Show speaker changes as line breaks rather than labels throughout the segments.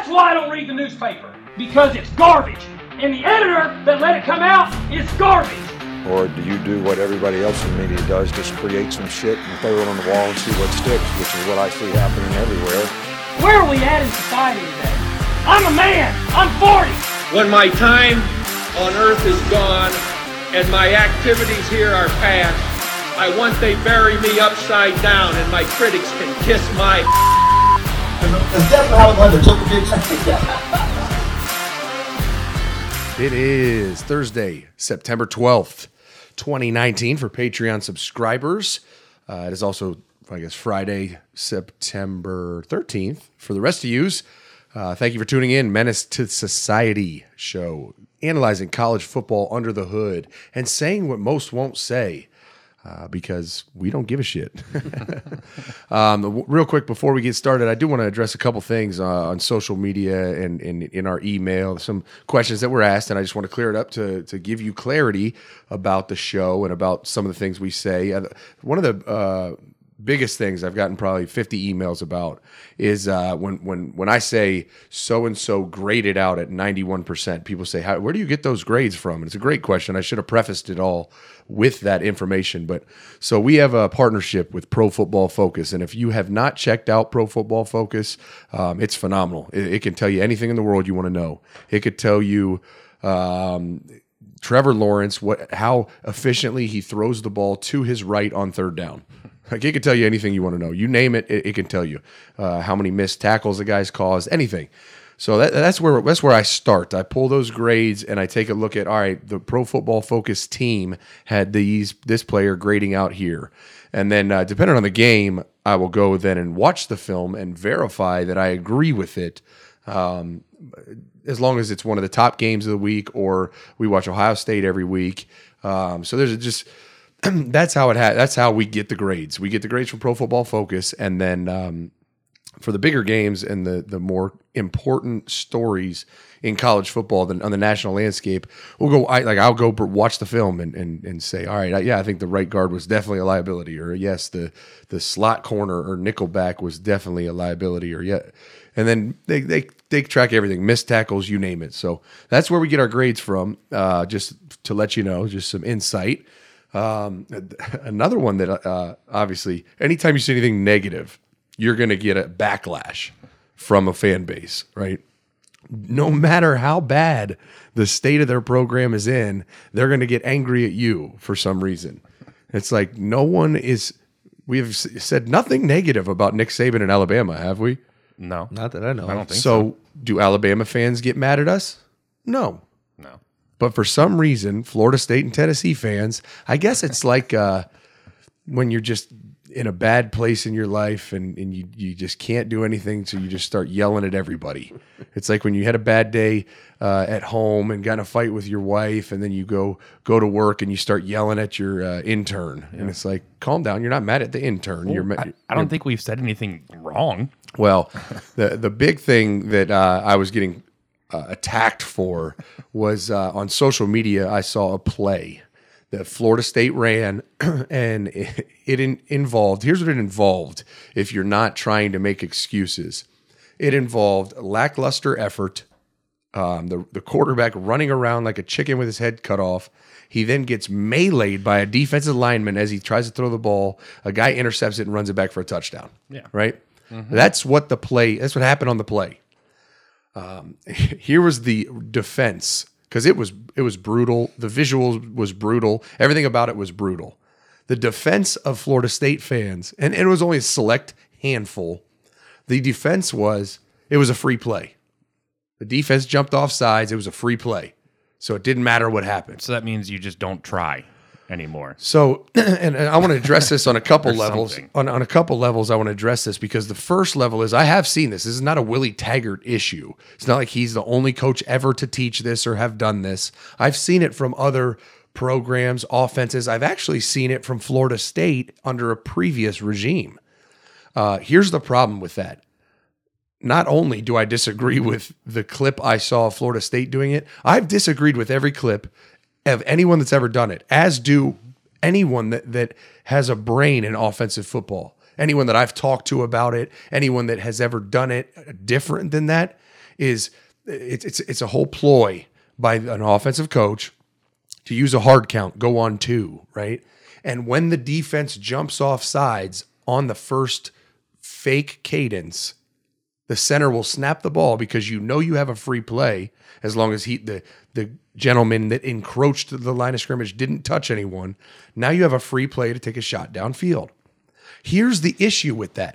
That's why I don't read the newspaper, because it's garbage. And the editor that let it come out is garbage.
Or do you do what everybody else in the media does, just create some shit and throw it on the wall and see what sticks, which is what I see happening everywhere.
Where are we at in society today? I'm a man. I'm 40.
When my time on earth is gone and my activities here are past, I want they bury me upside down and my critics can kiss my
That's definitely how the took a big second.
It is Thursday, September 12th, 2019 for Patreon subscribers. It is also, I guess, Friday, September 13th for the rest of yous. Thank you for tuning in. Menace to Society show, analyzing college football under the hood and saying what most won't say. Because we don't give a shit. Real quick, before we get started, I do want to address a couple things on social media and in our email, some questions that were asked, and I just want to clear it up to give you clarity about the show and about some of the things we say. One of the biggest things I've gotten probably 50 emails about is when I say so-and-so graded out at 91%, people say, where do you get those grades from? And it's a great question. I should have prefaced it all with that information. But so we have a partnership with Pro Football Focus. And if you have not checked out Pro Football Focus, it's phenomenal. It can tell you anything in the world you want to know. It could tell you Trevor Lawrence, how efficiently he throws the ball to his right on third down. Like, it can tell you anything you want to know. You name it, it can tell you how many missed tackles the guy's caused, anything. So that's where I start. I pull those grades and I take a look at, all right, the Pro Football Focus team had this player grading out here. And then depending on the game, I will go then and watch the film and verify that I agree with it, as long as it's one of the top games of the week, or we watch Ohio State every week. So there's just... That's how we get the grades. We get the grades from Pro Football Focus, and then for the bigger games and the more important stories in college football on the national landscape, I'll go watch the film and say, all right, I think the right guard was definitely a liability, or yes, the slot corner or nickelback was definitely a liability, or yeah, and then they track everything, missed tackles, you name it. So that's where we get our grades from. Just to let you know, just some insight. Another one that obviously, anytime you see anything negative, you're going to get a backlash from a fan base, right? No matter how bad the state of their program is in, they're going to get angry at you for some reason. It's like we have said nothing negative about Nick Saban in Alabama, have we?
No.
Not that I know.
I don't think so.
Do Alabama fans get mad at us? No. But for some reason, Florida State and Tennessee fans, I guess it's like when you're just in a bad place in your life and you just can't do anything, so you just start yelling at everybody. It's like when you had a bad day at home and got in a fight with your wife, and then you go to work and you start yelling at your intern. Yeah. And it's like, calm down. You're not mad at the intern.
I don't think we've said anything wrong.
Well, the big thing that I was getting attacked for was on social media. I saw a play that Florida State ran, and it involved, here's what it involved if you're not trying to make excuses. It involved lackluster effort, the quarterback running around like a chicken with his head cut off. He then gets meleeed by a defensive lineman as he tries to throw the ball. A guy intercepts it and runs it back for a touchdown. Yeah. Right? Mm-hmm. That's what happened on the play. Here was the defense, because it was brutal. The visual was brutal. Everything about it was brutal. The defense of Florida State fans, and it was only a select handful. The defense was, it was a free play. The defense jumped off sides. It was a free play. So it didn't matter what happened.
So that means you just don't try anymore.
So, and I want to address this on a couple levels. On a couple levels, I want to address this, because the first level is, I have seen this. This is not a Willie Taggart issue. It's not like he's the only coach ever to teach this or have done this. I've seen it from other programs, offenses. I've actually seen it from Florida State under a previous regime. Here's the problem with that. Not only do I disagree with the clip I saw of Florida State doing it, I've disagreed with every clip of anyone that's ever done it, as do anyone that has a brain in offensive football. Anyone that I've talked to about it, anyone that has ever done it different than that, is it's a whole ploy by an offensive coach to use a hard count, go on 2, right? And when the defense jumps off sides on the first fake cadence, the center will snap the ball because you know you have a free play as long as the gentleman that encroached the line of scrimmage didn't touch anyone. Now you have a free play to take a shot downfield. Here's the issue with that.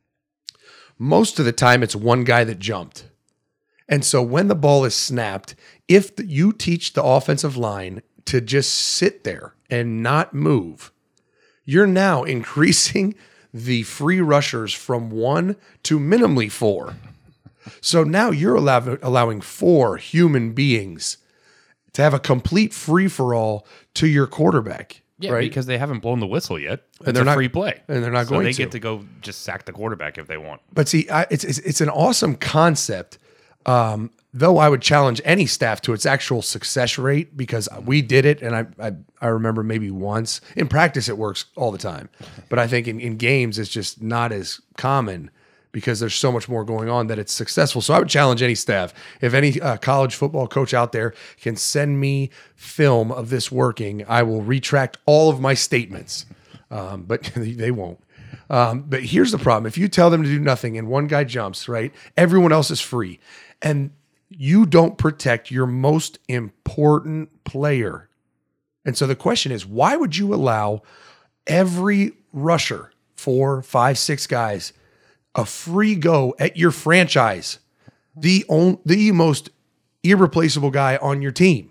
Most of the time, it's one guy that jumped. And so when the ball is snapped, if you teach the offensive line to just sit there and not move, you're now increasing the free rushers from 1 to minimally 4. So now you're allowing 4 human beings to have a complete free-for-all to your quarterback.
Yeah,
right?
because they haven't blown the whistle yet.
And
It's a free play.
And they're not
so
going
they
to.
get to go just sack the quarterback if they want.
But see, it's an awesome concept, though I would challenge any staff to its actual success rate because we did it, and I remember maybe once. In practice, it works all the time. But I think in games, it's just not as common because there's so much more going on that it's successful. So I would challenge any staff. If any college football coach out there can send me film of this working, I will retract all of my statements. But they won't. But here's the problem. If you tell them to do nothing and one guy jumps, right, everyone else is free. And you don't protect your most important player. And so the question is, why would you allow every rusher, 4, 5, 6 guys, a free go at your franchise, the most irreplaceable guy on your team?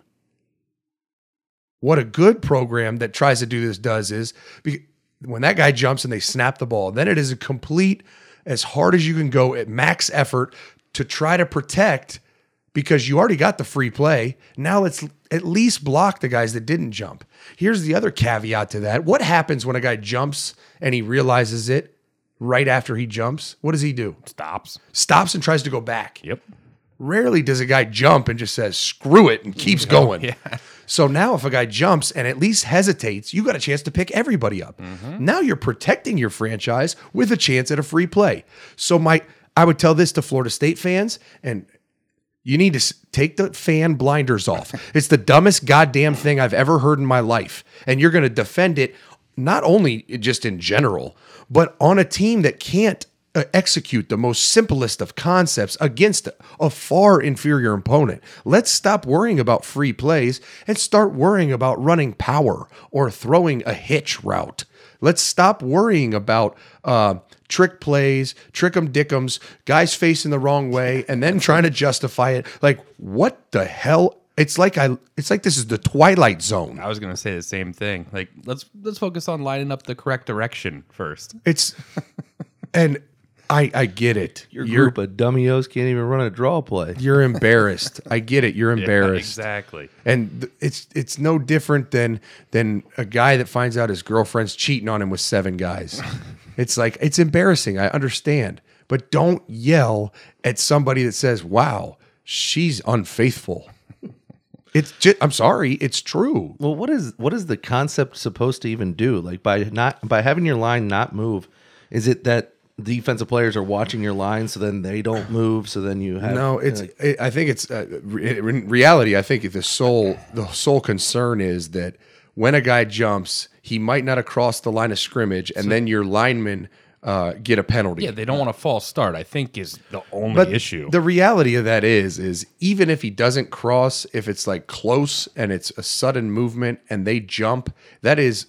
What a good program that tries to do this does is when that guy jumps and they snap the ball, then it is a complete, as hard as you can go at max effort to try to protect because you already got the free play. Now let's at least block the guys that didn't jump. Here's the other caveat to that. What happens when a guy jumps and he realizes it right after he jumps? What does he do? Stops and tries to go back.
Yep.
Rarely does a guy jump and just says, screw it, and keeps going. Yeah. So now if a guy jumps and at least hesitates, you got a chance to pick everybody up. Mm-hmm. Now you're protecting your franchise with a chance at a free play. So I would tell this to Florida State fans, and you need to take the fan blinders off. It's the dumbest goddamn thing I've ever heard in my life. And you're going to defend it not only just in general, but on a team that can't execute the most simplest of concepts against a far inferior opponent. Let's stop worrying about free plays and start worrying about running power or throwing a hitch route. Let's stop worrying about trick plays, trick-em dick'ems, guys facing the wrong way, and then trying to justify it. Like, what the hell? It's like this is the Twilight Zone.
I was going to say the same thing. Like, let's focus on lining up the correct direction first.
And I get it.
Your group of dummios can't even run a draw play.
You're embarrassed. I get it. You're embarrassed.
Yeah, exactly.
And it's no different than a guy that finds out his girlfriend's cheating on him with 7 guys. It's like, it's embarrassing. I understand. But don't yell at somebody that says, wow, she's unfaithful. It's just, I'm sorry, it's true.
Well, what is the concept supposed to even do? Like by having your line not move, is it that defensive players are watching your line so then they don't move, so then you have
I think it's in reality, I think the sole concern is that when a guy jumps, he might not have crossed the line of scrimmage, and then your linemen get a penalty.
Yeah, they don't want a false start, I think, is the only issue.
The reality of that is even if he doesn't cross, if it's like close and it's a sudden movement and they jump, that is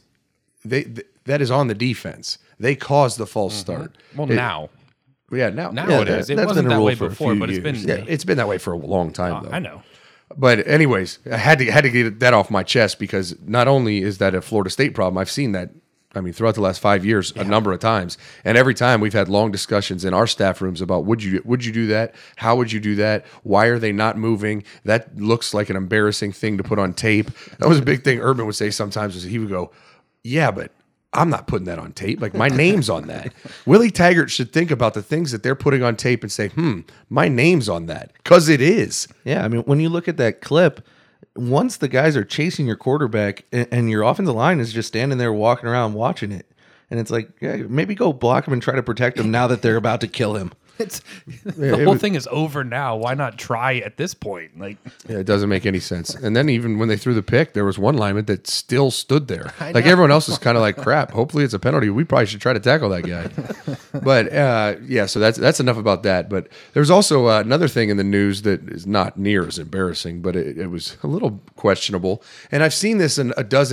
on the defense. They caused the false start.
Well, now.
Yeah, now
it is. It wasn't that way before, but
it's been that way for a long time, though.
I know.
But anyways, I had to get that off my chest because not only is that a Florida State problem, I've seen that, I mean, throughout the last 5 years, a number of times. And every time we've had long discussions in our staff rooms about would you do that? How would you do that? Why are they not moving? That looks like an embarrassing thing to put on tape. That was a big thing Urban would say sometimes. He would go, yeah, but I'm not putting that on tape. Like, my name's on that. Willie Taggart should think about the things that they're putting on tape and say, my name's on that. Because it is.
Yeah, I mean, when you look at that clip, once the guys are chasing your quarterback and your offensive line is just standing there walking around watching it, and it's like, yeah, maybe go block him and try to protect him now that they're about to kill him.
The whole thing is over now. Why not try at this point? Like,
Yeah, it doesn't make any sense. And then even when they threw the pick, there was one lineman that still stood there. Like everyone else is kind of like, crap, hopefully it's a penalty. We probably should try to tackle that guy. But yeah, so that's enough about that. But there's also another thing in the news that is not near as embarrassing, but it was a little questionable. And I've seen this in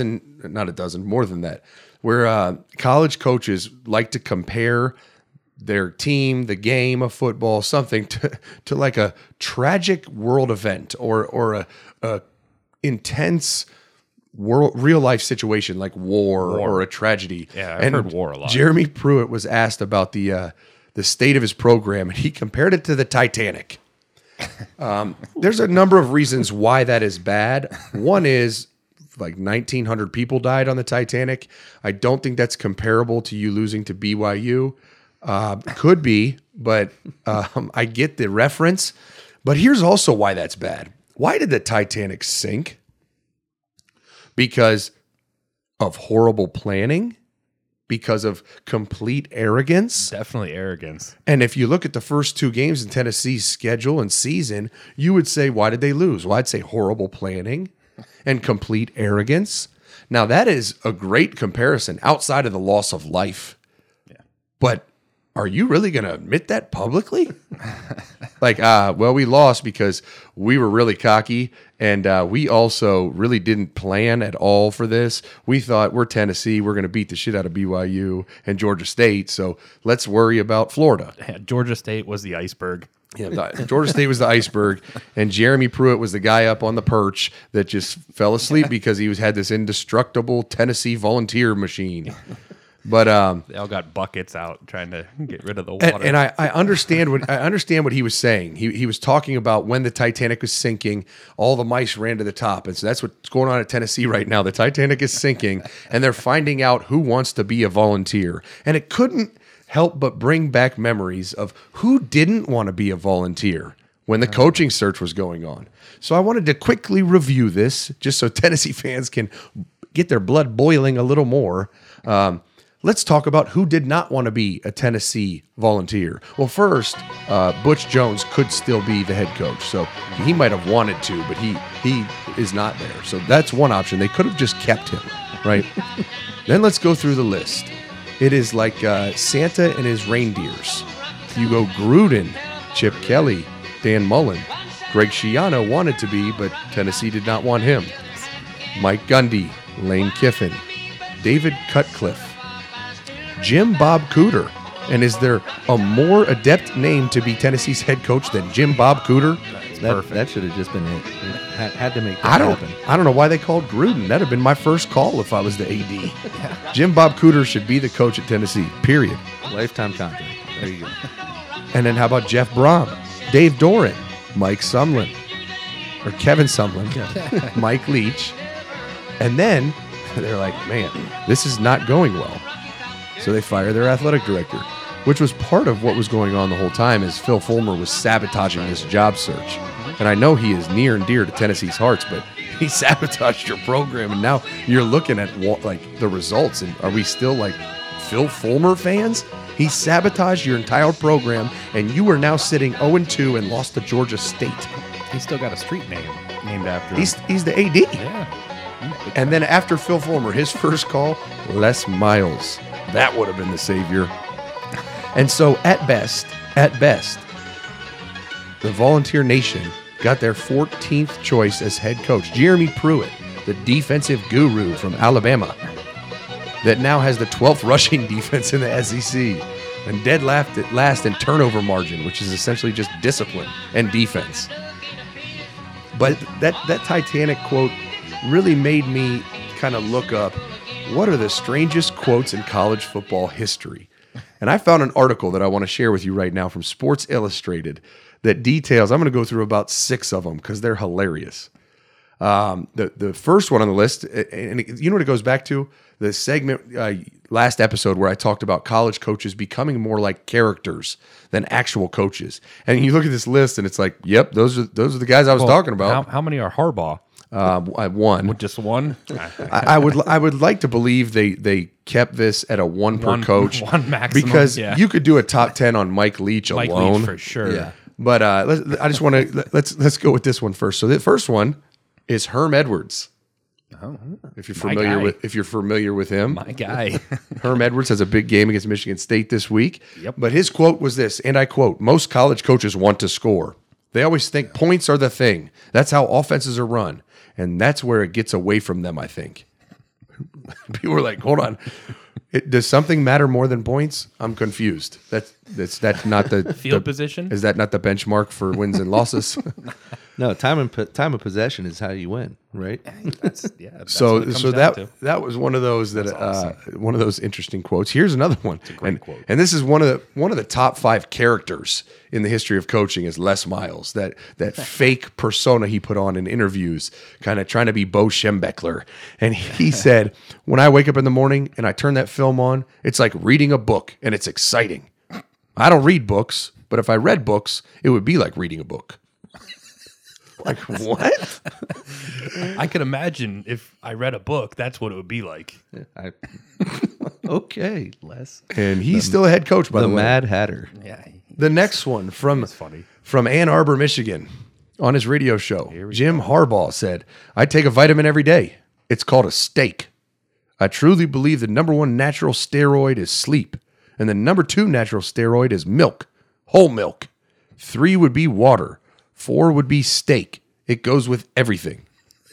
more than that, where college coaches like to compare their team, the game of football, something to like a tragic world event or a intense real life situation like war or a tragedy.
Yeah, I've heard war a lot.
Jeremy Pruitt was asked about the state of his program, and he compared it to the Titanic. There's a number of reasons why that is bad. One is like 1,900 people died on the Titanic. I don't think that's comparable to you losing to BYU. Could be, but I get the reference. But here's also why that's bad. Why did the Titanic sink? Because of horrible planning? Because of complete arrogance?
definitely arrogance.
And if you look at the first two games in Tennessee's schedule and season, you would say, why did they lose? Well, I'd say horrible planning and complete arrogance. Now, that is a great comparison outside of the loss of life.
Yeah.
But are you really going to admit that publicly? Like, well, we lost because we were really cocky, and we also really didn't plan at all for this. We thought we're Tennessee, we're going to beat the shit out of BYU and Georgia State, so let's worry about Florida.
Yeah, Georgia State was the iceberg.
Yeah, Georgia State was the iceberg, and Jeremy Pruitt was the guy up on the perch that just fell asleep because he had this indestructible Tennessee volunteer machine. But
They all got buckets out trying to get rid of the water.
and I understand what he was saying. He was talking about when the Titanic was sinking, all the mice ran to the top, and so that's what's going on at Tennessee right now. The Titanic is sinking, and they're finding out who wants to be a volunteer, and it couldn't help but bring back memories of who didn't want to be a volunteer when the coaching search was going on. So I wanted to quickly review this just so Tennessee fans can get their blood boiling a little more. Let's talk about who did not want to be a Tennessee volunteer. Well, first, Butch Jones could still be the head coach, so he might have wanted to, but he is not there. So that's one option. They could have just kept him, right? Then let's go through the list. It is like Santa and his reindeers. You go Gruden, Chip Kelly, Dan Mullen. Greg Schiano wanted to be, but Tennessee did not want him. Mike Gundy, Lane Kiffin, David Cutcliffe, Jim Bob Cooter. And is there a more adept name to be Tennessee's head coach than Jim Bob Cooter?
That should have just been it. Had to make that happen.
I don't know why they called Gruden. That'd have been my first call if I was the AD. Jim Bob Cooter should be the coach at Tennessee, period.
Lifetime contract. There you go.
And then how about Jeff Brom, Dave Doran, Mike Sumlin, or Kevin Sumlin, Mike Leach. And then they're like, man, this is not going well. So they fire their athletic director, which was part of what was going on the whole time as Phil Fulmer was sabotaging this job search. And I know he is near and dear to Tennessee's hearts, but he sabotaged your program, and now you're looking at like the results. And are we still like Phil Fulmer fans? He sabotaged your entire program, and you are now sitting 0-2 and lost to Georgia State.
He's still got a street name named after him.
He's the AD.
Yeah.
And then after Phil Fulmer, his first call, Les Miles. That would have been the savior. And so at best, the Volunteer Nation got their 14th choice as head coach, Jeremy Pruitt, the defensive guru from Alabama, that now has the 12th rushing defense in the SEC and dead last in turnover margin, which is essentially just discipline and defense. But that Titanic quote really made me kind of look up what are the strangest quotes in college football history. And I found an article that I want to share with you right now from Sports Illustrated that details, I'm going to go through about 6 of them because they're hilarious. The first one on the list, and you know what it goes back to? The segment last episode where I talked about college coaches becoming more like characters than actual coaches. And you look at this list and it's like, yep, those are the guys I was talking about.
How many are Harbaugh?
I won.
With just one?
I would like to believe they kept this at a one per coach,
one maximum,
because
yeah.
you could do a top 10 on Mike Leach
Mike
alone
Leach for sure.
Yeah.
But I just want to let's go with this one first. So the first one is Herm Edwards.
Oh,
If you're
my
familiar
guy.
with him,
my guy.
Herm Edwards has a big game against Michigan State this week.
Yep.
But his quote was this, and I quote: "Most college coaches want to score. They always think points are the thing. That's how offenses are run, and that's where it gets away from them, I think." People were like, "Hold on, does something matter more than points?" I'm confused. That's not the
Field position?
Is that not the benchmark for wins and losses?
No, time of possession is how you win, right?
That's what it
So
comes
so
down to.
that was one of those one of those interesting quotes. Here's another one.
great quote.
And this is one of the top 5 characters in the history of coaching is Les Miles. That fake persona he put on in interviews, kind of trying to be Bo Schembechler. And he said, "When I wake up in the morning and I turn that film on, it's like reading a book and it's exciting. I don't read books, but if I read books, it would be like reading a book." Like, what?
I could imagine if I read a book, that's what it would be like.
Okay, Les.
And he's still a head coach, by
The
the way.
Mad Hatter.
Yeah.
The next one from
funny.
from Ann Arbor, Michigan, on his radio show, Jim Harbaugh said, "I take a vitamin every day. It's called a steak. I truly believe the number 1 natural steroid is sleep, and the number 2 natural steroid is milk, whole milk. 3 would be water. 4 would be steak. It goes with everything."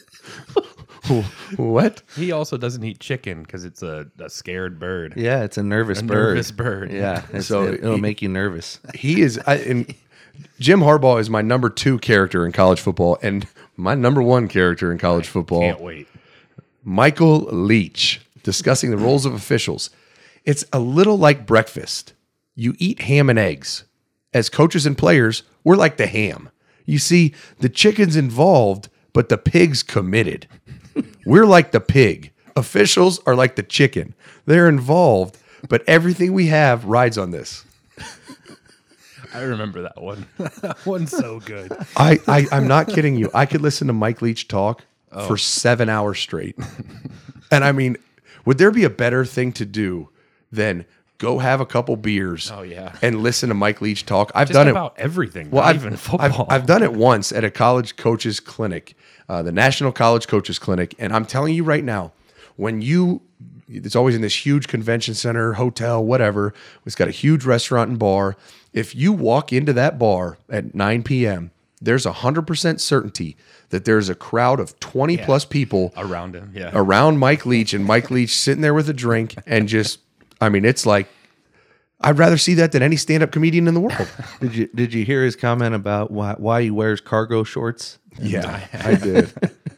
What?
He also doesn't eat chicken because it's a scared bird.
Yeah, it's a nervous bird.
Nervous bird.
Yeah,
So
it'll make you nervous.
He is, and Jim Harbaugh is my number 2 character in college football, and my number 1 character in college football.
Can't wait.
Michael Leach, discussing the roles of officials. It's a little like breakfast. You eat ham and eggs. As coaches and players, we're like the ham. You see, the chicken's involved, but the pig's committed. We're like the pig. Officials are like the chicken. They're involved, but everything we have rides on this.
I remember that one. That one's so good.
I'm not kidding you. I could listen to Mike Leach talk for 7 hours straight. And I mean, would there be a better thing to do than go have a couple beers and listen to Mike Leach talk? I've
Just
done
about everything.
Well,
not even football.
I've done it once at a college coaches clinic, the National College Coaches Clinic. And I'm telling you right now, it's always in this huge convention center, hotel, whatever. It's got a huge restaurant and bar. If you walk into that bar at 9 p.m., there's 100% certainty that there's a crowd of 20 plus people
around him. Yeah.
around Mike Leach, and Mike Leach sitting there with a drink and just, I mean, it's like, I'd rather see that than any stand-up comedian in the world.
Did you hear his comment about why he wears cargo shorts?
Yeah, I did.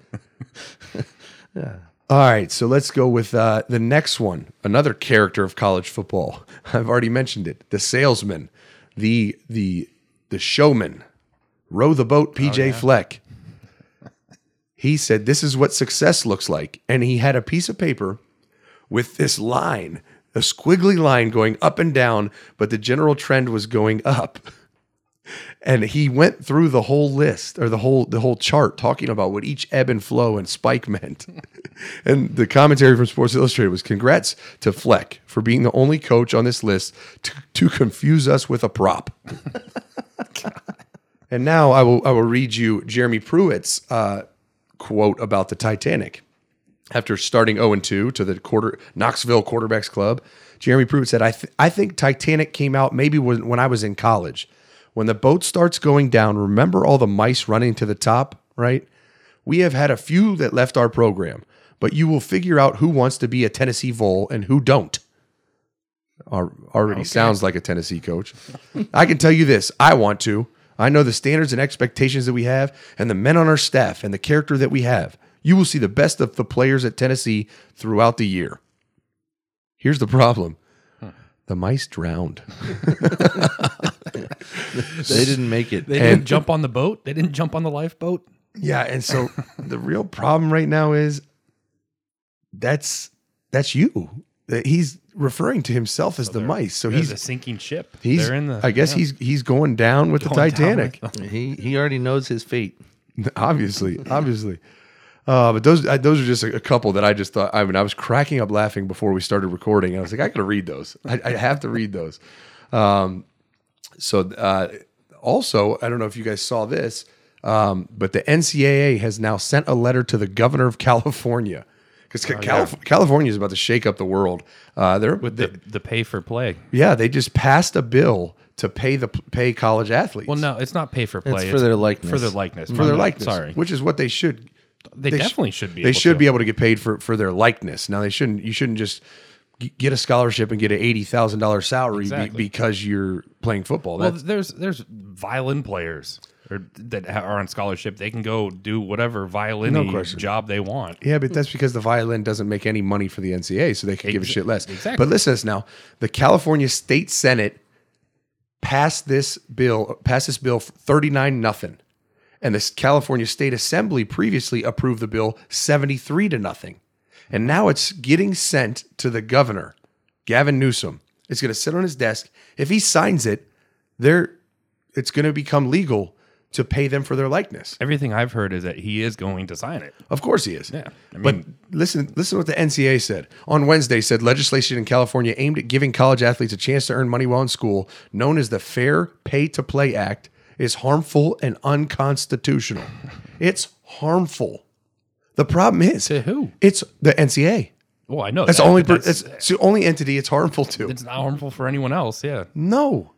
Yeah. All right, so let's go with the next one. Another character of college football. I've already mentioned it. The salesman, the showman, row the boat. PJ Fleck. He said, "This is what success looks like," and he had a piece of paper with this line, a squiggly line going up and down, but the general trend was going up. And he went through the whole list, or the whole chart, talking about what each ebb and flow and spike meant. And the commentary from Sports Illustrated was, "Congrats to Fleck for being the only coach on this list to confuse us with a prop." And now I will read you Jeremy Pruitt's quote about the Titanic. After starting 0-2 to the Knoxville Quarterbacks Club, Jeremy Pruitt said, I think Titanic came out maybe when I was in college. When the boat starts going down, remember all the mice running to the top, right? We have had a few that left our program, but you will figure out who wants to be a Tennessee Vol and who don't." Already sounds like a Tennessee coach. "I can tell you this, I want to. I know the standards and expectations that we have and the men on our staff and the character that we have. You will see the best of the players at Tennessee throughout the year. Here's the problem. The mice drowned."
They didn't make it.
They didn't jump on the boat. They didn't jump on the lifeboat.
Yeah, and so the real problem right now is that's you. He's referring to himself as the mice. So
There's
he's
a sinking ship.
he's
They're in the.
I guess he's going down with the
Going down
Titanic.
with
He already knows his fate.
Obviously. But those are just a couple that I just thought. I mean, I was cracking up laughing before we started recording. And I was like, I got to read those. I have to read those. Also, I don't know if you guys saw this, but the NCAA has now sent a letter to the governor of California because California is about to shake up the world.
With the pay for play.
Yeah, they just passed a bill to pay college athletes.
Well, no, it's not pay for play.
It's for their likeness.
For their likeness.
For their likeness.
Sorry.
Which is what they should.
They definitely should be.
They
able
should
to.
be able to get paid for their likeness. Now, you shouldn't just get a scholarship and get an $80,000 salary because you're playing football.
Well, there's violin players that are on scholarship. They can go do whatever violin job they want.
Yeah, but that's because the violin doesn't make any money for the NCAA, so they can give a shit less.
Exactly.
But listen to this now. The California State Senate passed this bill 39-0. And the California State Assembly previously approved the bill 73-0. And now it's getting sent to the governor, Gavin Newsom. It's going to sit on his desk. If he signs it, it's going to become legal to pay them for their likeness.
Everything I've heard is that he is going to sign it.
Of course he is.
Yeah.
But listen to what the NCAA said. On Wednesday, said legislation in California aimed at giving college athletes a chance to earn money while in school, known as the Fair Pay to Play Act, is harmful and unconstitutional. It's harmful. The problem is
To who?
It's the NCAA.
Well, I know
That's
that,
the only.
but
It's the only entity it's harmful to.
it's not harmful for anyone else. Yeah.
No,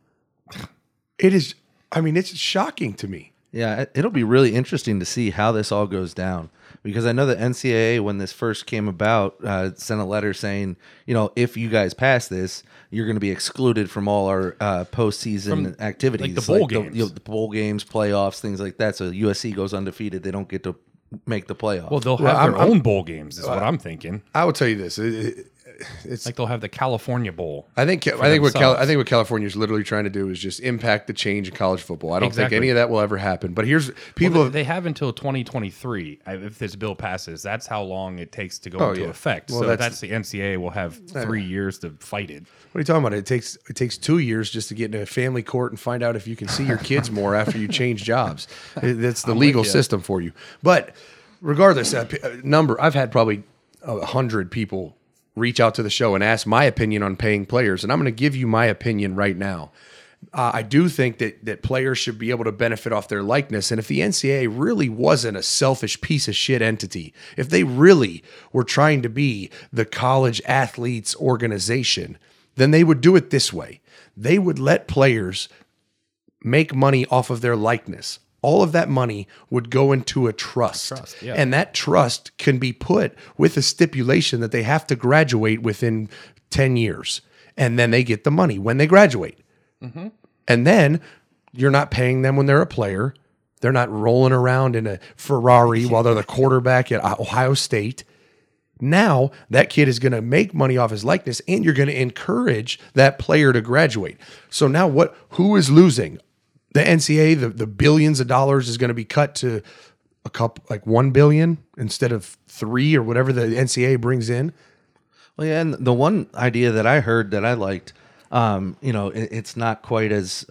it is. I mean, it's shocking to me.
Yeah, it'll be really interesting to see how this all goes down, because I know the NCAA, when this first came about, sent a letter saying, if you guys pass this, you're going to be excluded from all our postseason activities,
like the bowl games,
the bowl games, playoffs, things like that. So USC goes undefeated; they don't get to make the playoffs.
Well, they'll have their own bowl games, is what I'm thinking.
I will tell you this: it's
Like they'll have the California Bowl.
I think what California is literally trying to do is just impact the change in college football. I don't think any of that will ever happen. But here's people.
They have until 2023 if this bill passes. That's how long it takes to go into effect.
Well,
so that's the NCAA will have 3 years to fight it.
What are you talking about? It takes 2 years just to get into a family court and find out if you can see your kids more after you change jobs. That's the legal system for you. But regardless, I've had probably 100 people reach out to the show and ask my opinion on paying players, and I'm going to give you my opinion right now. I do think that players should be able to benefit off their likeness, and if the NCAA really wasn't a selfish piece of shit entity, if they really were trying to be the college athletes organization, then they would do it this way. They would let players make money off of their likeness. All of that money would go into a trust. And that trust can be put with a stipulation that they have to graduate within 10 years. And then they get the money when they graduate. Mm-hmm. And then you're not paying them when they're a player. They're not rolling around in a Ferrari while they're the quarterback at Ohio State. Now that kid is going to make money off his likeness, and you're going to encourage that player to graduate. So now who is losing? The NCAA, the billions of dollars is going to be cut to a couple, like 1 billion instead of 3 or whatever the NCAA brings in.
Well, yeah, and the one idea that I heard that I liked, it's not quite as,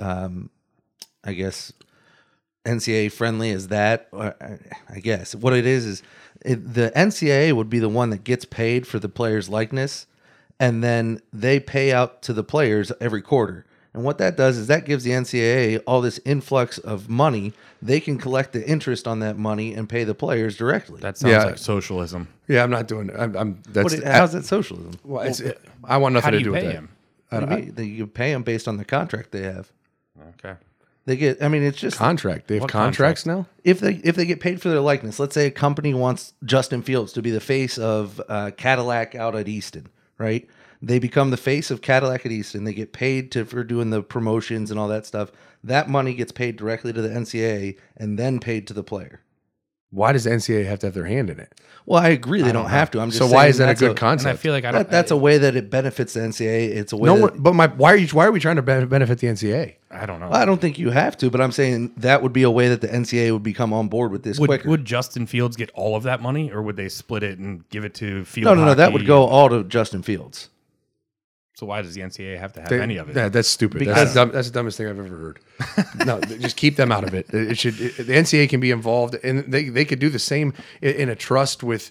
I guess, NCAA friendly as that. I guess what it is the NCAA would be the one that gets paid for the player's likeness, and then they pay out to the players every quarter. And what that does is that gives the NCAA all this influx of money. They can collect the interest on that money and pay the players directly.
That sounds like socialism.
Yeah, I'm not doing it.
How's that socialism?
Well, I want nothing to do with that.
Him?
You pay them based on the contract they have.
Okay.
They get. I mean, it's just
contract. They have contracts now.
If they get paid for their likeness, let's say a company wants Justin Fields to be the face of Cadillac out at Easton, right? They become the face of Cadillac at Easton. They get paid for doing the promotions and all that stuff. That money gets paid directly to the NCAA and then paid to the player.
Why does the NCAA have to have their hand in it?
Well, I agree they don't have to. I'm just
so
saying
why is that a good concept?
And I feel like
that's a way that it benefits the NCAA. It's a way.
Why are we trying to benefit the NCAA?
I don't know.
Well, I don't think you have to, but I'm saying that would be a way that the NCAA would become on board with this quicker.
Would Justin Fields get all of that money, or would they split it and give it to Field?
No. That would go all to Justin Fields.
So why does the NCAA have to have any of it?
That's stupid. That's the dumbest thing I've ever heard. No, just keep them out of it. The NCAA can be involved, and they could do the same in a trust with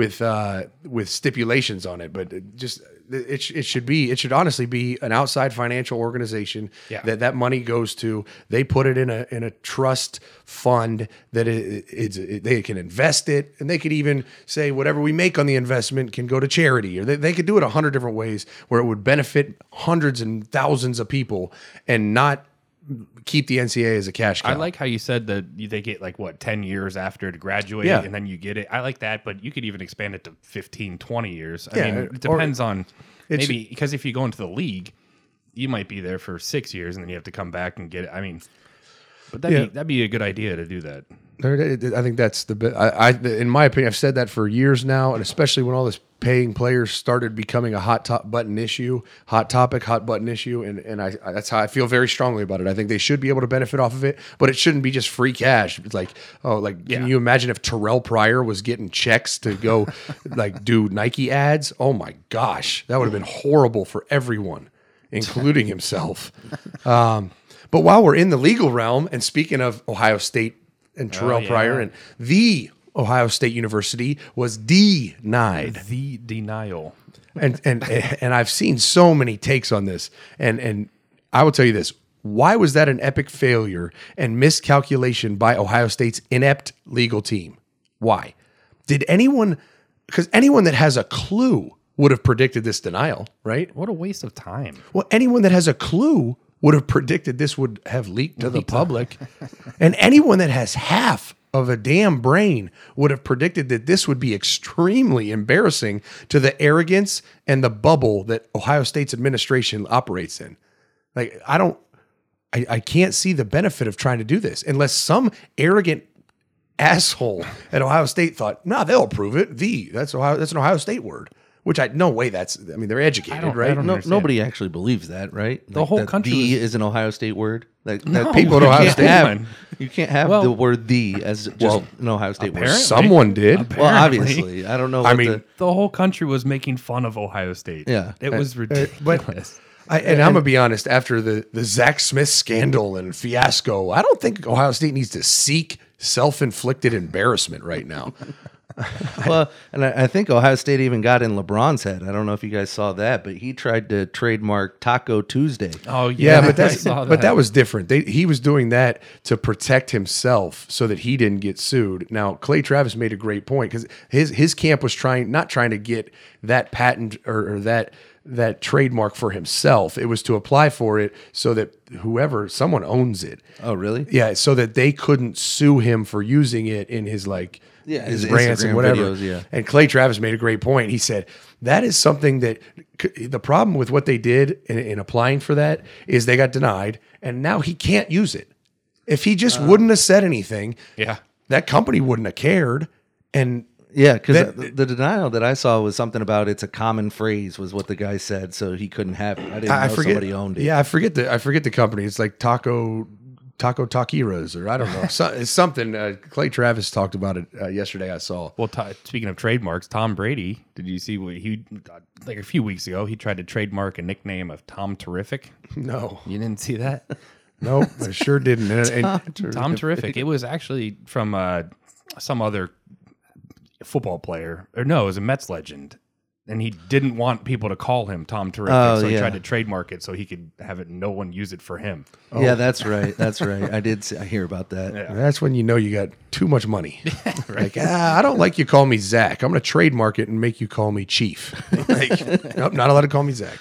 stipulations on it. But it should honestly be an outside financial organization that money goes to. They put it in a trust fund that they can invest it, and they could even say whatever we make on the investment can go to charity, or they could do it 100 different ways where it would benefit hundreds and thousands of people and not keep the NCAA as a cash cow.
I like how you said that they get 10 years after to graduate and then you get it. I like that, but you could even expand it to 15, 20 years. I mean, it depends on maybe because if you go into the league, you might be there for 6 years and then you have to come back and get it. I mean, but that'd be a good idea to do that.
I think that's the bit. In my opinion, I've said that for years now, and especially when all this paying players started becoming a hot button issue, and that's how I feel very strongly about it. I think they should be able to benefit off of it, but it shouldn't be just free cash. It's can you imagine if Terrell Pryor was getting checks to go do Nike ads? Oh my gosh, that would have been horrible for everyone, including himself. But while we're in the legal realm, and speaking of Ohio State and Terrell Pryor, and the Ohio State University was denied.
The denial.
And I've seen so many takes on this. And I will tell you this. Why was that an epic failure and miscalculation by Ohio State's inept legal team? Why? Because anyone that has a clue would have predicted this denial, right?
What a waste of time.
Well, anyone that has a clue would have predicted this would have leaked to the public. And anyone that has half of a damn brain would have predicted that this would be extremely embarrassing to the arrogance and the bubble that Ohio State's administration operates in. I can't see the benefit of trying to do this unless some arrogant asshole at Ohio State thought, they'll approve it. That's an Ohio State word. Which no way they're educated, right?
Nobody actually believes that, right?
The whole country
is an Ohio State word.
People at Ohio State
you can't have the word "the" as just an Ohio State word.
Someone did.
Apparently. Well, obviously, I don't know.
The whole country was making fun of Ohio State.
Yeah,
it was ridiculous.
I'm gonna be honest. After the Zach Smith scandal and fiasco, I don't think Ohio State needs to seek self-inflicted embarrassment right now.
Well, and I think Ohio State even got in LeBron's head. I don't know if you guys saw that, but he tried to trademark Taco Tuesday.
Oh yeah,
but that was different. He was doing that to protect himself so that he didn't get sued. Now Clay Travis made a great point because his camp was not trying to get that patent or that trademark for himself. It was to apply for it so that someone owns it.
Oh really?
Yeah, so that they couldn't sue him for using it in his his rants and whatever.
Videos,
And Clay Travis made a great point. He said, that is something that the problem with what they did in applying for that is they got denied, and now he can't use it. If he just wouldn't have said anything, that company wouldn't have cared. And
because the denial that I saw was something about it's a common phrase was what the guy said, so he couldn't have it. I didn't know somebody owned it.
Yeah, I forget the company. It's like Taco Taquiras, or I don't know. It's something. Clay Travis talked about it yesterday. I saw.
Well, speaking of trademarks, Tom Brady. Did you see what he a few weeks ago? He tried to trademark a nickname of Tom Terrific.
No,
you didn't see that.
Nope, I sure didn't.
Tom Terrific. It was actually from some other football player, or no, it was a Mets legend. And he didn't want people to call him Tom Terrific, so he tried to trademark it so he could have it. No one use it for him.
Oh. Yeah, that's right. That's right. I hear about that.
Yeah. That's when you know you got too much money. Right. I don't like you call me Zach. I'm going to trademark it and make you call me Chief. Nope, not allowed to call me Zach.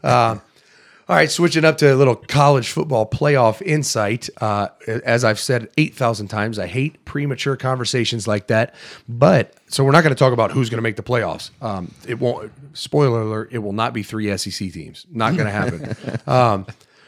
All right, switching up to a little college football playoff insight. As I've said 8,000 times, I hate premature conversations like that. So we're not going to talk about who's going to make the playoffs. It won't. Spoiler alert: it will not be 3 SEC teams. Not going to happen.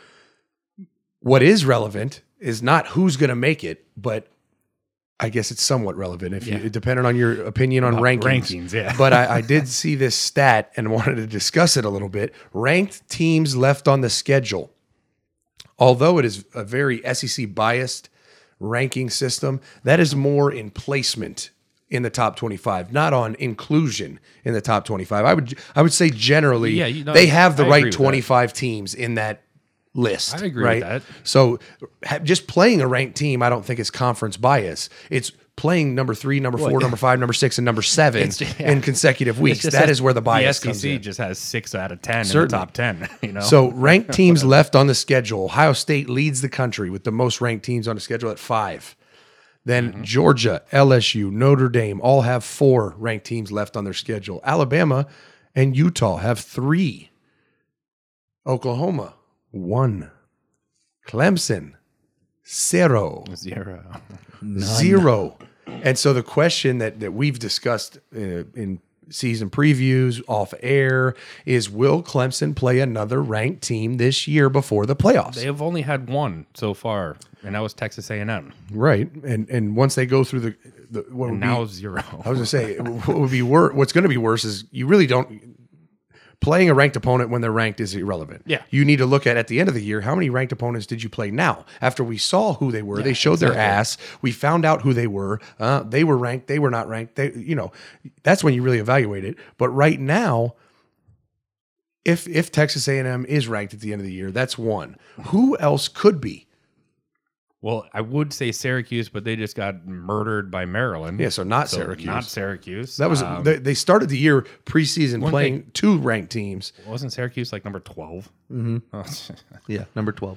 What is relevant is not who's going to make it, but I guess it's somewhat relevant depending on your opinion on rankings.
Yeah.
But I did see this stat and wanted to discuss it a little bit. Ranked teams left on the schedule. Although it is a very SEC biased ranking system, that is more in placement in the top 25, not on inclusion in the top 25. I would say generally they have the right 25 teams in that list.
I agree
right?
with that.
So just playing a ranked team, I don't think is conference bias. It's playing number 3, number 4, number 5, number 6, and number 7 in consecutive weeks. That is where the bias comes in.
The SEC just has 6 out of 10 in the top 10.
So ranked teams left on the schedule. Ohio State leads the country with the most ranked teams on the schedule at 5. Then Georgia, LSU, Notre Dame all have 4 ranked teams left on their schedule. Alabama and Utah have 3. Oklahoma, 1. Clemson, 0. 0. And so the question that we've discussed in season previews off air is, will Clemson play another ranked team this year before the playoffs?
They have only had one so far, and that was Texas A&M.
Right. And once they go through
now 0.
I was going to say, what would be worse? What's going to be worse is you really don't. Playing a ranked opponent when they're ranked is irrelevant.
Yeah.
You need to look at the end of the year, how many ranked opponents did you play now? After we saw who they were, they showed their ass. We found out who they were. They were ranked. They were not ranked. That's when you really evaluate it. But right now, if Texas A&M is ranked at the end of the year, that's one. Who else could be?
Well, I would say Syracuse, but they just got murdered by Maryland.
Yeah, so not Syracuse.
Not Syracuse.
That was they started the year preseason playing 2 ranked teams.
Wasn't Syracuse like number 12?
Mm-hmm. Oh. Yeah, number 12.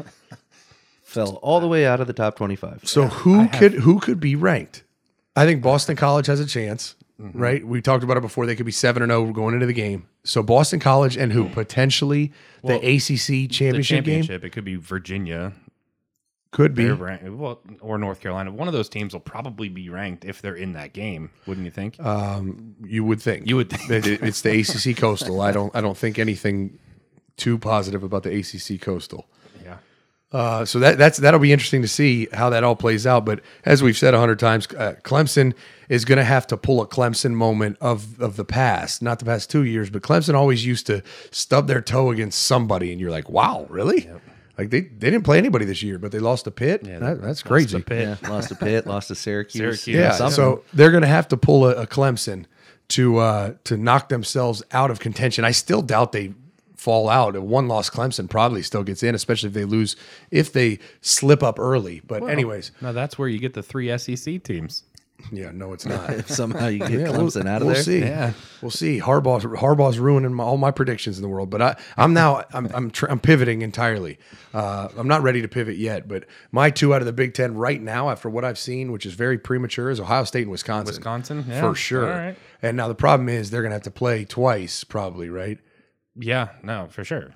Fell all the way out of the top 25.
So who could be ranked? I think Boston College has a chance, right? We talked about it before. They could be 7-0 going into the game. So Boston College and who? Potentially the ACC championship game?
It could be Virginia.
Could be.
Or North Carolina. One of those teams will probably be ranked if they're in that game, wouldn't you think?
You would think. It's the ACC Coastal. I don't think anything too positive about the ACC Coastal.
Yeah.
So that'll be interesting to see how that all plays out. But as we've said 100 times, Clemson is going to have to pull a Clemson moment of the past, not the past 2 years, but Clemson always used to stub their toe against somebody, and you're like, wow, really? Yep. Like they didn't play anybody this year, but they lost to Pitt. Yeah, that's crazy.
Lost to Pitt, lost to Syracuse.
Yeah, so they're going to have to pull a Clemson to knock themselves out of contention. I still doubt they fall out. A 1-loss Clemson probably still gets in, especially if they slip up early. But anyways,
now that's where you get the 3 SEC teams.
Yeah, no, it's not.
If somehow you get Clemson out of
there,
we'll
see.
Yeah,
we'll see. Harbaugh's ruining all my predictions in the world. But I'm pivoting entirely. I'm not ready to pivot yet. But my 2 out of the Big Ten right now, after what I've seen, which is very premature, is Ohio State and Wisconsin.
Wisconsin, yeah,
for sure.
All right.
And now the problem is they're going to have to play twice, probably, right?
Yeah, no, for sure.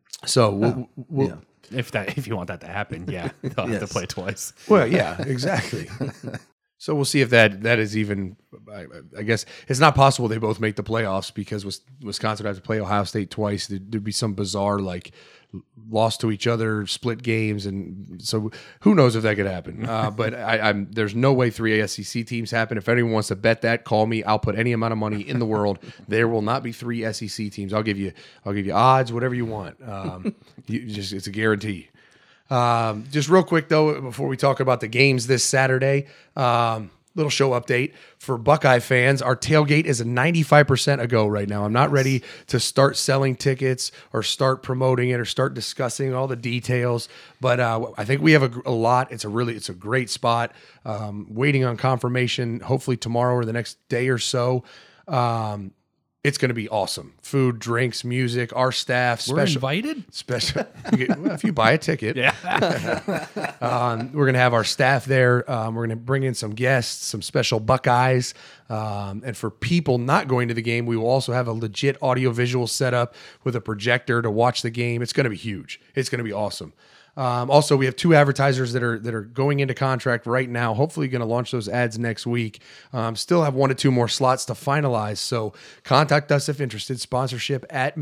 So we'll
if you want that to happen, they'll have to play twice.
Well, yeah, exactly. So we'll see if that is even. I guess it's not possible they both make the playoffs because Wisconsin would have to play Ohio State twice. There'd be some bizarre lost to each other, split games, and so who knows if that could happen. But there's no way 3 SEC teams happen. If anyone wants to bet that, call me. I'll put any amount of money in the world. There will not be 3 SEC teams. I'll give you odds, whatever you want. It's a guarantee. Just real quick, though, before we talk about the games this Saturday, little show update for Buckeye fans. Our tailgate is a 95% a go right now. I'm not ready to start selling tickets or start promoting it or start discussing all the details, but I think we have a lot. It's a great spot. Waiting on confirmation, hopefully tomorrow or the next day or so. It's going to be awesome. Food, drinks, music, our staff.
We're invited?
Special. If you buy a ticket. Yeah. We're going to have our staff there. We're going to bring in some guests, some special Buckeyes. And for people not going to the game, we will also have a legit audiovisual setup with a projector to watch the game. It's going to be huge. It's going to be awesome. Also, we have 2 advertisers that are going into contract right now. Hopefully, going to launch those ads next week. Still have 1 to 2 more slots to finalize. So contact us if interested. Sponsorship at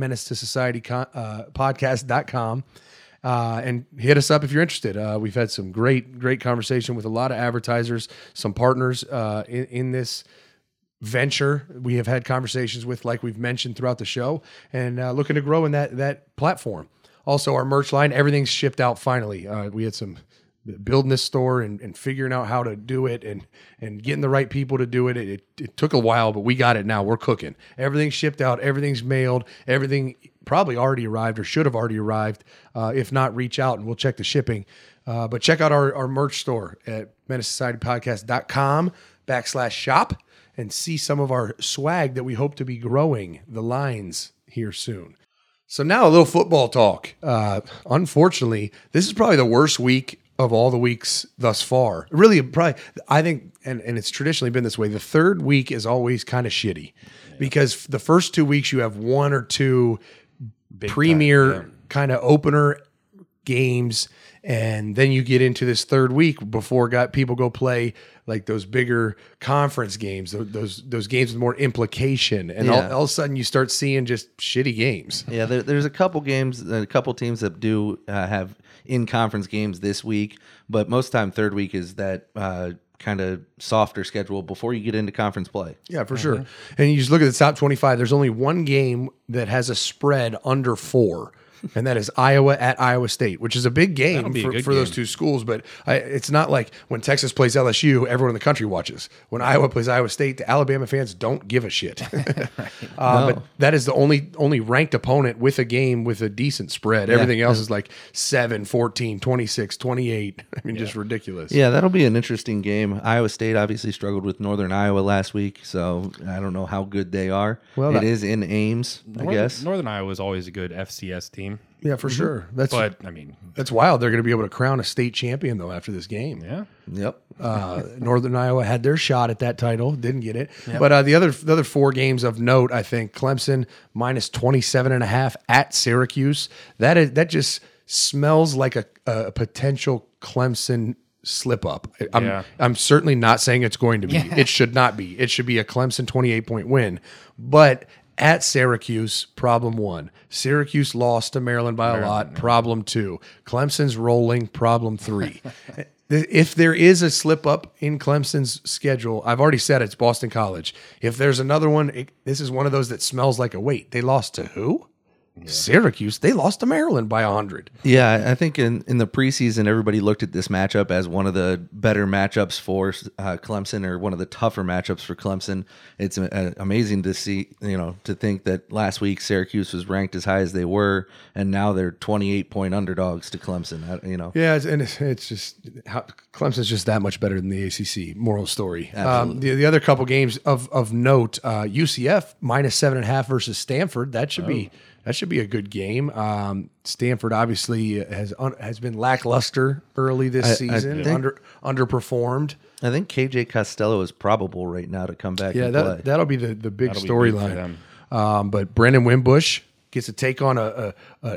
menacetosociety.podcast.com. And hit us up if you're interested. We've had some great conversation with a lot of advertisers, some partners in this venture we have had conversations with, like we've mentioned throughout the show, and looking to grow in that platform. Also, our merch line, everything's shipped out finally. We had some building this store and figuring out how to do it and getting the right people to do it. It took a while, but we got it now. We're cooking. Everything's shipped out. Everything's mailed. Everything probably already arrived or should have already arrived. If not, reach out and we'll check the shipping. But check out our merch store at menacesocietypodcast.com/shop and see some of our swag that we hope to be growing the lines here soon. So now a little football talk. Unfortunately, this is probably the worst week of all the weeks thus far. Really, probably, I think, and it's traditionally been this way, the third week is always kind of shitty because the first 2 weeks you have one or two premier kind of opener games, and then you get into this third week before people go play like those bigger conference games, those games with more implication, and all of a sudden you start seeing just shitty games.
Yeah, there's a couple games, a couple teams that do have in-conference games this week, but most of the time third week is that kind of softer schedule before you get into conference play.
Yeah, for sure. And you just look at the top 25, there's only one game that has a spread under 4. And that is Iowa at Iowa State, which is a big game for those two schools. But it's not like when Texas plays LSU, everyone in the country watches. When Iowa plays Iowa State, the Alabama fans don't give a shit. But that is the only ranked opponent with a game with a decent spread. Everything else is like 7, 14, 26, 28. I mean, just ridiculous.
Yeah, that'll be an interesting game. Iowa State obviously struggled with Northern Iowa last week, so I don't know how good they are. Well, it is in Ames, I guess.
Northern Iowa is always a good FCS team.
Yeah, for sure.
That's
wild. They're going to be able to crown a state champion though after this game.
Yeah.
Yep.
Northern Iowa had their shot at that title, didn't get it. Yep. But the other 4 games of note, I think Clemson minus 27.5 at Syracuse. That just smells like a potential Clemson slip up. I'm certainly not saying it's going to be. It should not be. It should be a Clemson 28-point win. But at Syracuse, problem 1. Syracuse lost to Maryland by a lot, problem 2. Clemson's rolling, problem 3. If there is a slip up in Clemson's schedule, I've already said it's Boston College. If there's another one, this is one of those that smells like a wait. They lost to who? Syracuse. They lost to Maryland by 100.
Yeah, I think in the preseason, everybody looked at this matchup as one of the better matchups for Clemson, or one of the tougher matchups for Clemson. It's amazing to see, to think that last week Syracuse was ranked as high as they were, and now they're 28-point underdogs to Clemson.
Yeah, it's just Clemson's just that much better than the ACC. Moral story. The other couple games of note: UCF minus 7.5 versus Stanford. That should be a good game. Stanford obviously has been lackluster early this season, underperformed.
I think KJ Costello is probable right now to come back and play.
That'll be the big storyline. But Brendan Wimbush gets to take on a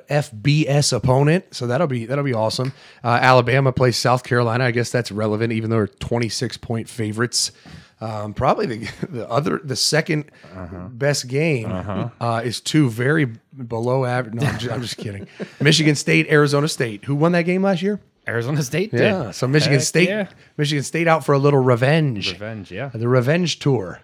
FBS opponent, so that'll be awesome. Alabama plays South Carolina. I guess that's relevant, even though they're 26-point favorites. Probably the second best game is 2 very below average. No, I'm just kidding. Michigan State, Arizona State. Who won that game last year?
Arizona State did.
Yeah, so Michigan State out for a little revenge. The revenge tour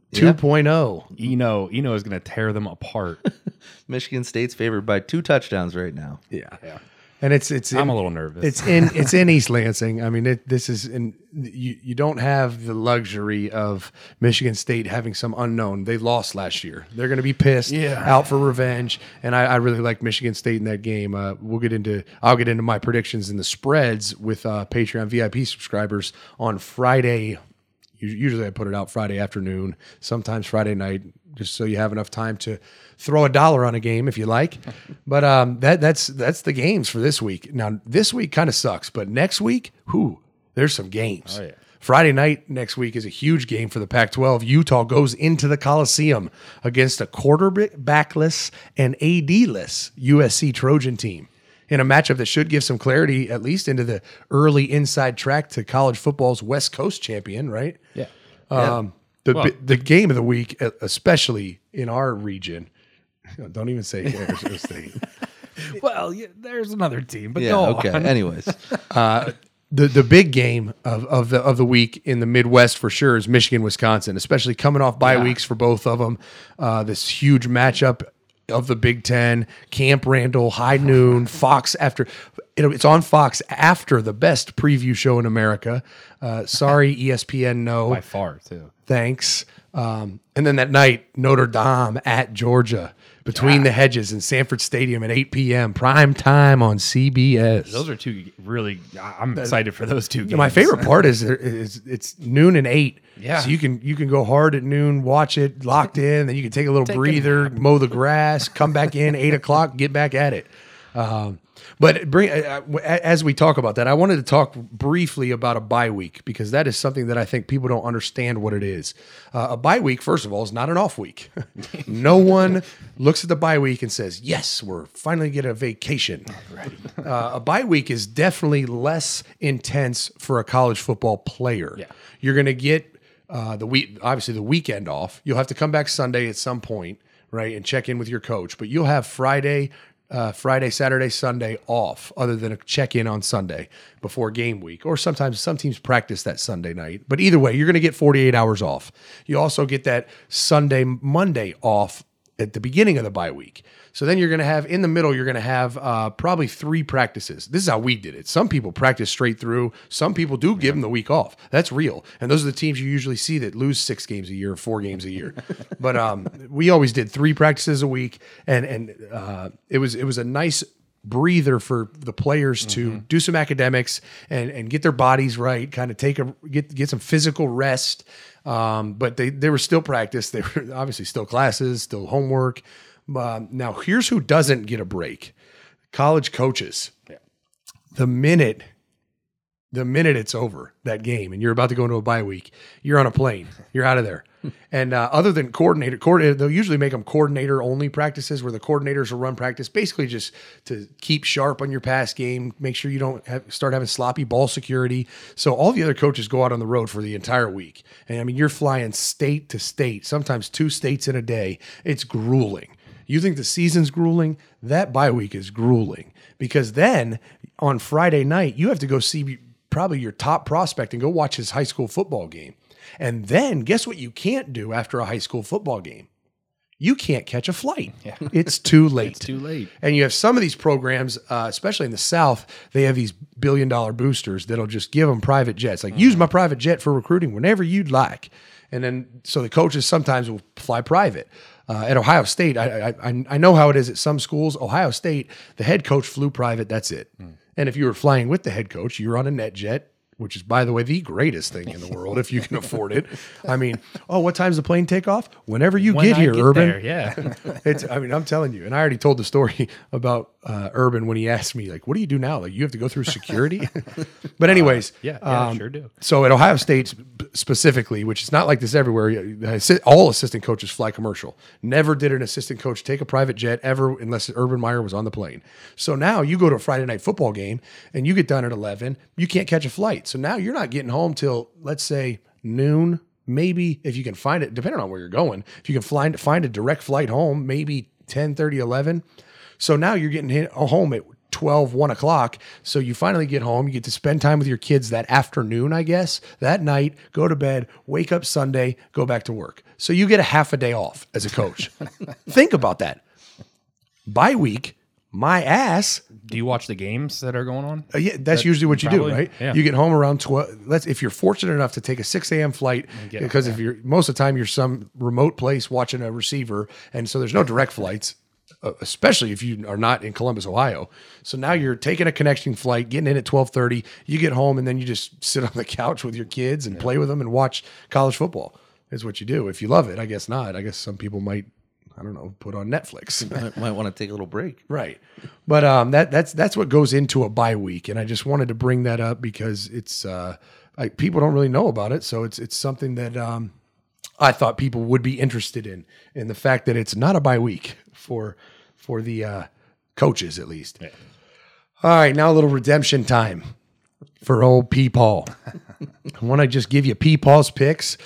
2.0.
Eno is going to tear them apart.
Michigan State's favored by 2 touchdowns right now.
Yeah. And I'm
a little nervous.
It's in East Lansing. I mean, you don't have the luxury of Michigan State having some unknown. They lost last year. They're going to be pissed, out for revenge. And I really like Michigan State in that game. I'll get into my predictions and the spreads with Patreon VIP subscribers on Friday. Usually I put it out Friday afternoon, sometimes Friday night, just so you have enough time to throw $1 on a game if you like. But that's the games for this week. Now, this week kind of sucks, but next week, there's some games. Oh, yeah. Friday night next week is a huge game for the Pac-12. Utah goes into the Coliseum against a quarterbackless and AD-less USC Trojan team in a matchup that should give some clarity, at least into the early inside track to college football's West Coast champion, right?
Yeah.
The game of the week, especially in our region, don't even say Arizona State.
There's another team, but
go on. Anyways,
the big game of the week in the Midwest for sure is Michigan, Wisconsin, especially coming off bye weeks for both of them. This huge matchup of the Big Ten, Camp Randall, high noon, Fox after It's on Fox after the best preview show in America. Sorry, ESPN, no.
By far, too.
Thanks. And then that night, Notre Dame at Georgia, between the hedges in Sanford Stadium at 8 p.m. prime time on CBS.
Those are two really. I'm excited for those two games.
My favorite part is it's noon and 8.
Yeah.
So you can go hard at noon, watch it locked in, then you can take a little breather, mow the grass, come back in 8 o'clock, get back at it. But as we talk about that, I wanted to talk briefly about a bye week, because that is something that I think people don't understand what it is. A bye week, first of all, is not an off week. No one looks at the bye week and says, yes, we're finally getting a vacation. A bye week is definitely less intense for a college football player. Yeah. You're going to get obviously the weekend off. You'll have to come back Sunday at some point, right, and check in with your coach. But you'll have Friday, Saturday, Sunday off, other than a check-in on Sunday before game week. Or sometimes some teams practice that Sunday night. But either way, you're going to get 48 hours off. You also get that Sunday, Monday off at the beginning of the bye week. So then you're going to have, in the middle, you're going to have probably 3 practices. This is how we did it. Some people practice straight through. Some people do give them the week off. That's real. And those are the teams you usually see that lose 6 games a year, 4 games a year. But we always did 3 practices a week. And it was a nice breather for the players to do some academics and get their bodies right, kind of get some physical rest. But they were still practice. They were obviously still classes, still homework. Now, here's who doesn't get a break: college coaches. Yeah. The minute it's over, that game, and you're about to go into a bye week, you're on a plane. You're out of there. And other than coordinator, they'll usually make them coordinator-only practices, where the coordinators will run practice, basically just to keep sharp on your pass game, make sure you don't start having sloppy ball security. So all the other coaches go out on the road for the entire week. And, I mean, you're flying state to state, sometimes 2 states in a day. It's grueling. You think the season's grueling? That bye week is grueling, because then on Friday night, you have to go see probably your top prospect and go watch his high school football game. And then guess what you can't do after a high school football game? You can't catch a flight. Yeah. It's too late.
It's too late.
And you have some of these programs, especially in the South, they have these billion-dollar boosters that'll just give them private jets. Like, use my private jet for recruiting whenever you'd like. And then, so the coaches sometimes will fly private. At Ohio State, I know how it is at some schools. Ohio State, the head coach flew private. That's it. And if you were flying with the head coach, you were on a NetJet, which is, by the way, the greatest thing in the world if you can afford it. I mean, what time's the plane take off? Whenever you get here, Urban.
There, yeah.
I'm telling you. And I already told the story about Urban when he asked me, like, what do you do now? Like, you have to go through security? But anyways.
Sure do.
So at Ohio State specifically, which is not like this everywhere, all assistant coaches fly commercial. Never did an assistant coach take a private jet ever, unless Urban Meyer was on the plane. So now you go to a Friday night football game and you get done at 11, you can't catch a flight. So now you're not getting home till, let's say, noon, maybe, if you can find it, depending on where you're going. If you can find a direct flight home, maybe 10:30, 11. So now you're getting home at 12, 1 o'clock. So you finally get home. You get to spend time with your kids that afternoon, I guess, that night, go to bed, wake up Sunday, go back to work. So you get a half a day off as a coach. Think about that. Bye week. My ass.
Do you watch the games that are going on?
Yeah, that's usually what you do, right?
Yeah.
You get home around 12. If you're fortunate enough to take a 6 a.m. flight, because if you're most of the time you're some remote place watching a receiver, and so there's no direct flights, especially if you are not in Columbus, Ohio. So now you're taking a connecting flight, getting in at 12:30. You get home, and then you just sit on the couch with your kids and play with them and watch college football. Is what you do. If you love it, I guess not. I guess some people might, I don't know, put on Netflix.
Might want to take a little break.
Right. But that's what goes into a bye week. And I just wanted to bring that up because it's people don't really know about it. So it's something that I thought people would be interested in the fact that it's not a bye week for the coaches, at least. Yeah. All right, now a little redemption time for old P. Paul. I want to just give you P. Paul's picks.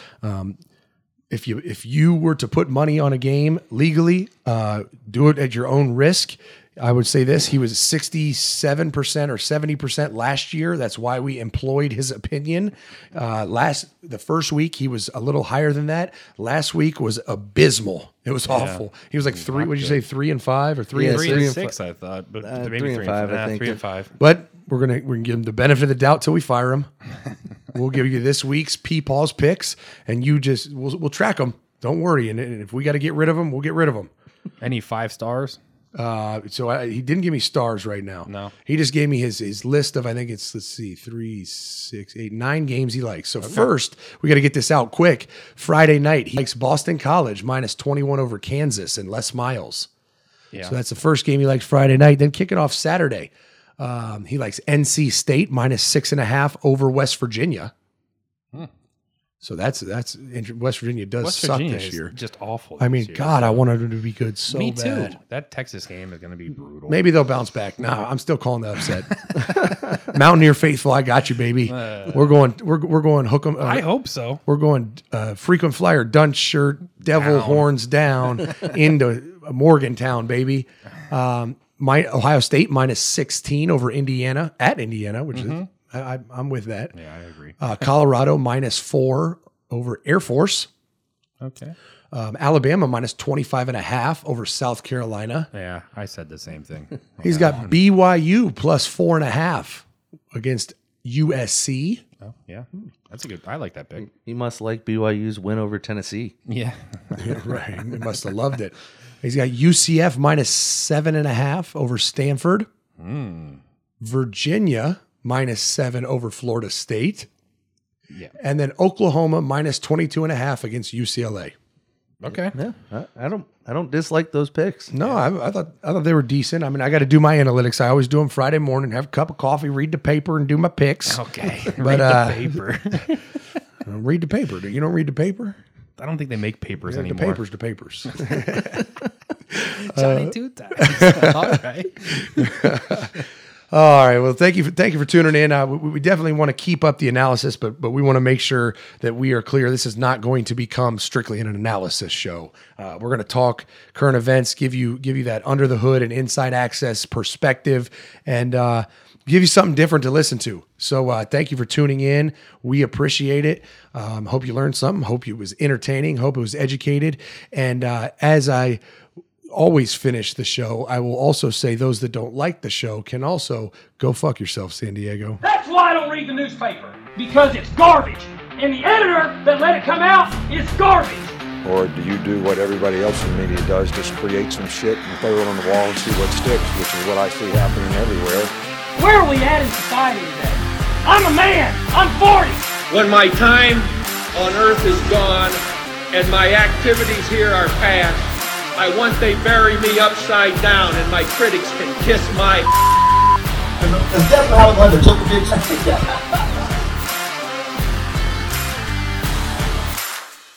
If you were to put money on a game legally, do it at your own risk. I would say this: he was 67% or 70% last year. That's why we employed his opinion. The first week he was a little higher than that. Last week was abysmal. It was awful. He was like 3. What did you say? 3 and 5 or 3 and
3 and 6? I thought, but maybe
3 and 5. I think
3 and 5.
But we're gonna give him the benefit of the doubt till we fire him. We'll give you this week's Paul's picks, and we'll track them. Don't worry. And if we got to get rid of them, we'll get rid of them.
Any 5 stars?
He didn't give me stars right now.
No.
He just gave me his list of, I think it's, 3, 6, 8, 9 games he likes. So first, we got to get this out quick. Friday night, he likes Boston College minus 21 over Kansas and Les Miles. Yeah. So that's the first game he likes Friday night. Then kick it off Saturday. He likes NC State minus 6.5 over West Virginia. So that's West Virginia suck this year.
Just awful.
I mean, God, I wanted them to be good so bad.
Me too. That Texas game is going to be brutal.
Maybe they'll bounce back. No, I'm still calling the upset. Mountaineer faithful, I got you, baby. We're going hook 'em.
I hope so.
We're going frequent flyer, dunce shirt, devil horns down into Morgantown, baby. Ohio State minus 16 over Indiana at Indiana, which is. I'm with that.
Yeah, I agree.
Colorado minus 4 over Air Force.
Okay.
Alabama minus 25.5 over South Carolina.
Yeah, I said the same thing.
He's got BYU plus 4.5 against USC.
Oh, yeah. That's a good. I like that pick.
He must like BYU's win over Tennessee.
Yeah.
Yeah, right. He must have loved it. He's got UCF minus 7.5 over Stanford. Virginia minus 7 over Florida State.
Yeah.
And then Oklahoma minus 22.5 against UCLA.
Okay.
Yeah. I don't dislike those picks.
No, I thought they were decent. I mean, I got to do my analytics. I always do them Friday morning, have a cup of coffee, read the paper, and do my picks.
Okay.
But,
read the paper.
Read the paper. You don't read the paper?
I don't think they make papers anymore.
The papers.
Johnny two times. All right.
All right. Well, thank you for tuning in. We definitely want to keep up the analysis, but we want to make sure that we are clear. This is not going to become strictly an analysis show. We're going to talk current events, give you that under the hood and inside access perspective, and give you something different to listen to. So thank you for tuning in. We appreciate it. Hope you learned something. Hope it was entertaining. Hope it was educated. And as I always finish the show, I will also say those that don't like the show can also go fuck yourself, San Diego.
That's why I don't read the newspaper, because it's garbage. And the editor that let it come out is garbage.
Or do you do what everybody else in the media does, just create some shit and throw it on the wall and see what sticks, which is what I see happening everywhere.
Where are we at in society today? I'm a man. I'm 40.
When my time on earth is gone and my activities here are past, I want they bury me upside down and my critics can kiss my
Is that how it took a big